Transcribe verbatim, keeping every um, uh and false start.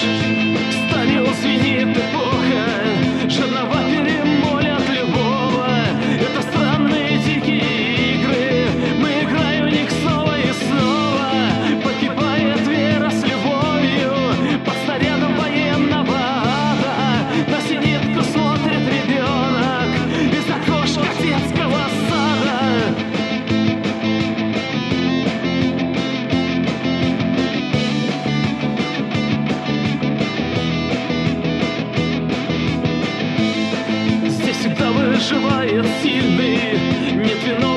стали звенит эпоха, жернова перемолят любого. Это странные дикие игры, мы играем в них снова и снова. Погибает вера с любовью под снарядом военного ада. На зенитку смотрит ребенок из окошка детского сада. Здесь всегда выживает сильный, нет виновных.